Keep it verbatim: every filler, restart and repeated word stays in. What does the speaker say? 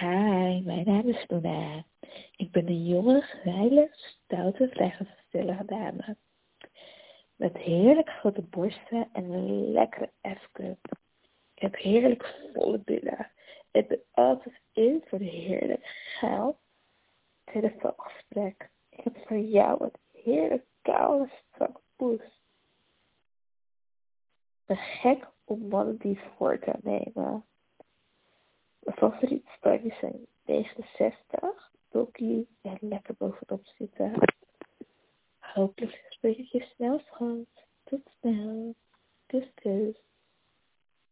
Hi, mijn naam is Luna. Ik ben een jonge, geile, stoute, vrijgezellige dame. Met heerlijk grote borsten en een lekkere F-cup. Ik heb heerlijk volle billen. Ik ben altijd in voor de heerlijk geil telefoongesprek. Ik heb voor jou een heerlijk koude strak poes. Ik ben gek om mannen die voor te nemen. Mijn favoriete spelletjes zijn negen